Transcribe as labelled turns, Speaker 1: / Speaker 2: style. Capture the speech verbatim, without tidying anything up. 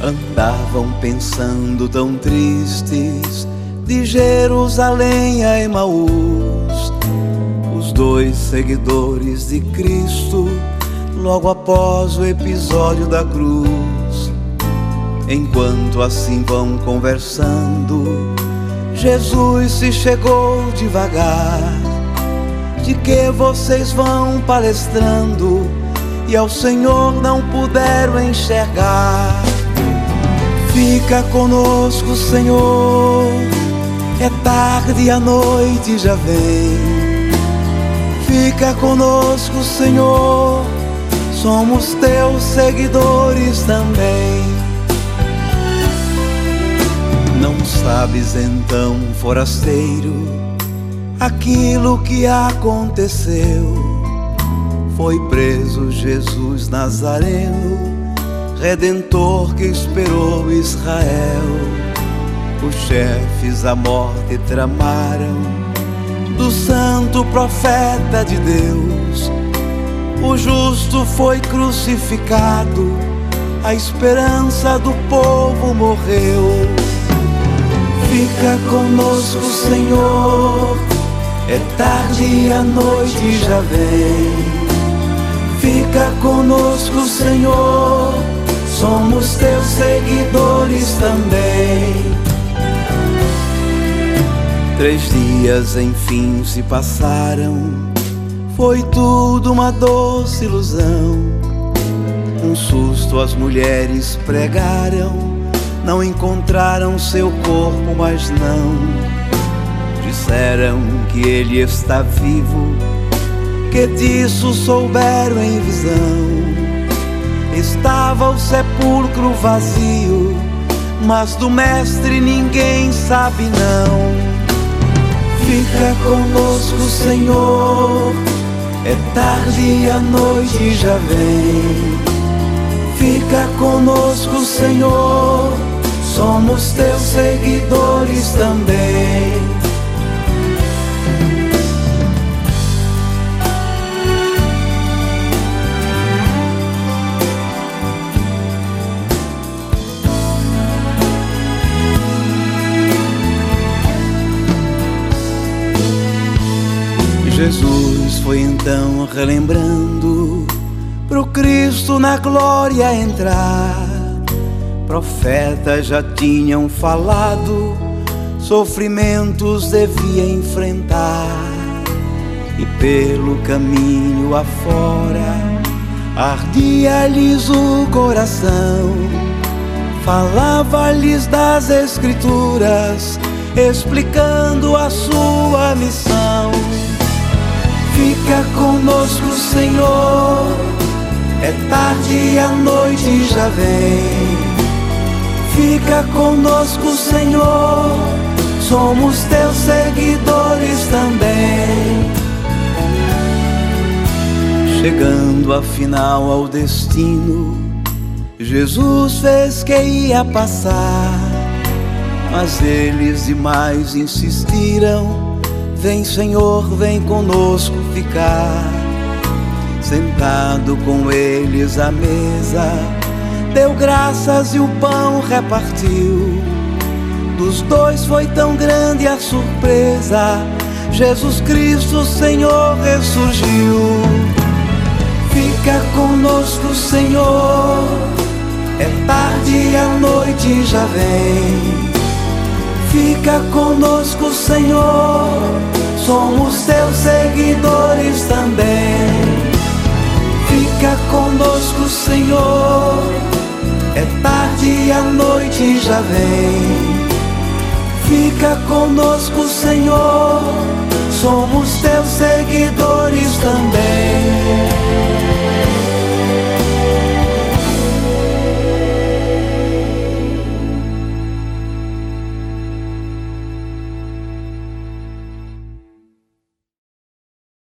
Speaker 1: Andavam pensando tão tristes, de Jerusalém a Emaús, os dois seguidores de Cristo, logo após o episódio da cruz. Enquanto assim vão conversando, Jesus se chegou devagar. De que vocês vão palestrando e ao Senhor não puderam enxergar? Fica conosco, Senhor, é tarde e a noite já vem. Fica conosco, Senhor, somos teus seguidores também. Não sabes então, forasteiro, aquilo que aconteceu. Foi preso Jesus Nazareno, Redentor que esperou Israel. Os chefes a morte tramaram do santo profeta de Deus. O justo foi crucificado, a esperança do povo morreu. Fica conosco, Senhor, é tarde e a noite já vem. Fica conosco, Senhor, somos teus seguidores também. Três dias enfim se passaram, foi tudo uma doce ilusão. Um susto as mulheres pregaram, não encontraram seu corpo, mas não. Disseram que ele está vivo, que disso souberam em visão. Estava o sepulcro vazio, mas do mestre ninguém sabe não. Fica conosco, Senhor, é tarde e a noite já vem. Fica conosco, Senhor, somos teus seguidores também. Jesus foi então relembrando pro Cristo na glória entrar. Profetas já tinham falado, sofrimentos devia enfrentar. E pelo caminho afora ardia-lhes o coração. Falava-lhes das Escrituras, explicando a sua missão. Fica conosco, Senhor, é tarde e a noite já vem. Fica conosco, Senhor, somos teus seguidores também. Chegando afinal ao destino, Jesus fez que ia passar, mas eles demais insistiram. Vem, Senhor, vem conosco ficar. Sentado com eles à mesa, deu graças e o pão repartiu. Dos dois foi tão grande a surpresa, Jesus Cristo, Senhor, ressurgiu. Fica conosco, Senhor, é tarde e a noite já vem. Fica conosco, Senhor, somos teus seguidores também. Fica conosco, Senhor, é tarde e a noite já vem. Fica conosco, Senhor, somos teus seguidores também.